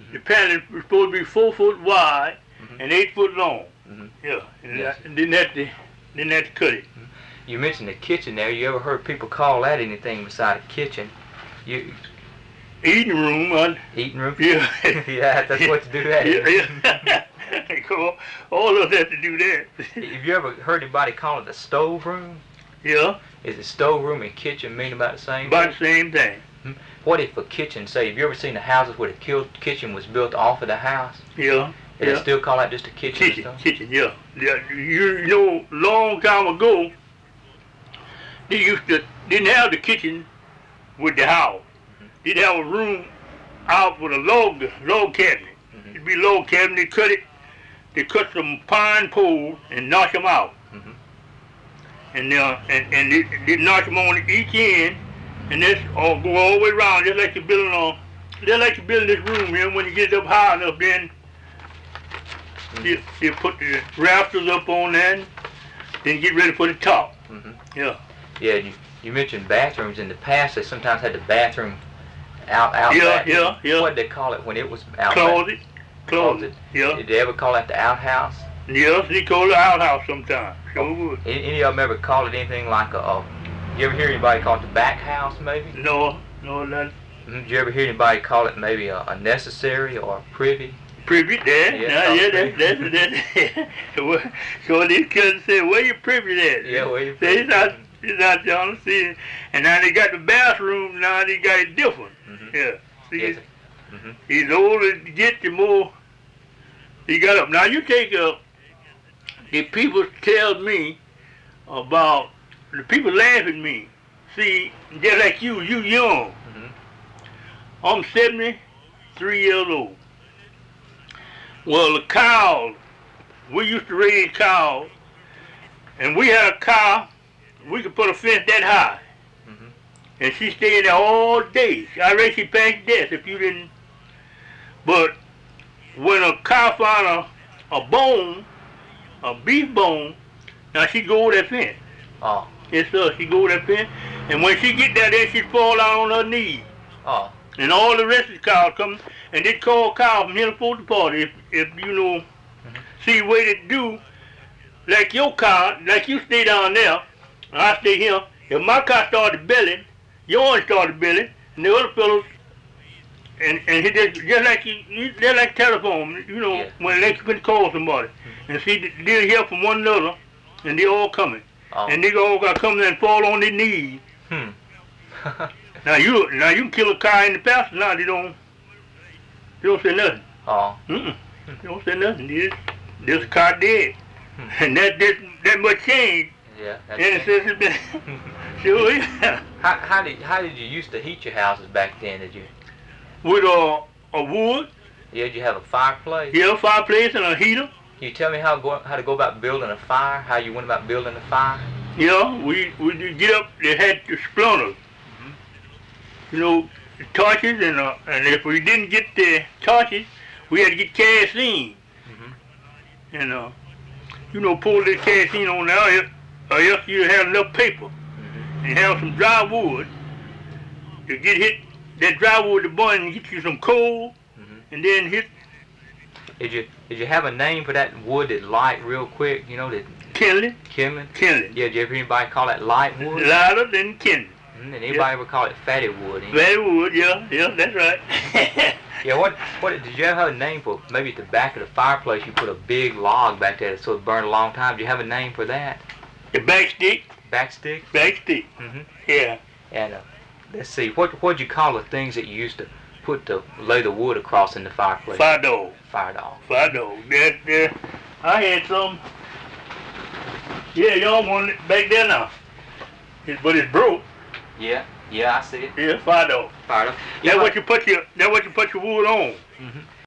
The panel was supposed to be 4 foot wide Mm-hmm. and 8 foot long. Mm-hmm. Yeah, and Yes. didn't have to cut it. You mentioned the kitchen there. You ever heard people call that anything beside a kitchen? You Eating room, eating room? yeah. Yeah, that's what to do that. Yeah. All of us have to do that. Have you ever heard anybody call it a stove room? Yeah, Is it stove room and kitchen mean about the same about thing? the same thing. What if a kitchen, say, have you ever seen the houses where the kitchen was built off of the house? Yeah. Do they still call that just a kitchen? Kitchen, yeah. You know, long time ago, they didn't have the kitchen with the house. They'd have a room out with a log cabinet. Mm-hmm. It'd be a log cabinet. They cut some pine poles and knock them out. Mm-hmm. And they knock them on each end, and that's all go all the way around, just like you're building this room here. When you get it up high enough, then you put the rafters up on that, then get ready for the top. Mm-hmm. Yeah. Yeah, you mentioned bathrooms. In the past, they sometimes had the bathroom out back. Yeah. What did they call it when it was out Closet. back? Closet. Yeah. Did they ever call that the outhouse? Yes, they call it outhouse sometimes. Sure would. Any of them ever call it anything like you ever hear anybody call it the back house, maybe? No, not Did you ever hear anybody call it maybe a necessary or a privy? privy there. Yeah, So these kids say, where your privy at? Yeah, where your Say, privy? it's not y'all see. And now they got the bathroom, now they got it different. Mm-hmm. Yeah. See, Yes. Mm-hmm. he's older you get, the more he got up. Now you take the people tell me about, the people laugh at me. See, just like you young. Mm-hmm. I'm 73 years old. Well, the cows, we used to raise cows, and we had a cow, we could put a fence that high. Mm-hmm. And she stayed there all day. I reckon she passed death if you didn't. But when a cow found a bone, a beef bone, now she go over that fence. Oh. Yes, sir, she go over that fence. And when she get down there, she'd fall down on her knees. Oh. And all the rest of the cows come, and they call cows from here for the party. If you know, see what they do, like your cow, like you stay down there, and I stay here. If my cow started belling, yours started belling, and the other fellows, and he just like they're like telephone, you know, Yeah. when they can call somebody, and see they hear from one another, and they all coming, and they all got to come there and fall on their knees. Now you can kill a cow in the pasture. Now they don't say nothing. Oh. They don't say nothing. This cow dead, and that much change. Yeah. And it says it's been sure. Yeah. How did you used to heat your houses back then? Did you? With a wood. Yeah. Did you have a fireplace? Yeah, fireplace and a heater. Can you tell me how to go about building a fire? How you went about building a fire? Yeah, we did get up. They had the splinters. You know, the torches, and if we didn't get the torches, we had to get kerosene. And you know, pull the kerosene on there, or else you have enough paper and have some dry wood. You get hit that dry wood to burn and get you some coal, and then hit. Did you have a name for that wood that light real quick? You know that. Kindling. Kindling. Kindling. Yeah. Did you ever hear anybody call that light wood? Lighter than kindling. And anybody ever call it fatty wood? Fatty wood, yeah, that's right. Yeah, what did you ever have a name for? Maybe at the back of the fireplace you put a big log back there so it burned a long time. Do you have a name for that? The backstick. Backstick? Backstick. Yeah. And let's see, what'd you call the things that you used to lay the wood across in the fireplace? Fire dog. Fire dog. Fire dog. There. I had some. Yeah, y'all want it back there now. But it's broke. Yeah, I see it. Yeah, fire dog. Fire dog. That's what you put your wood on.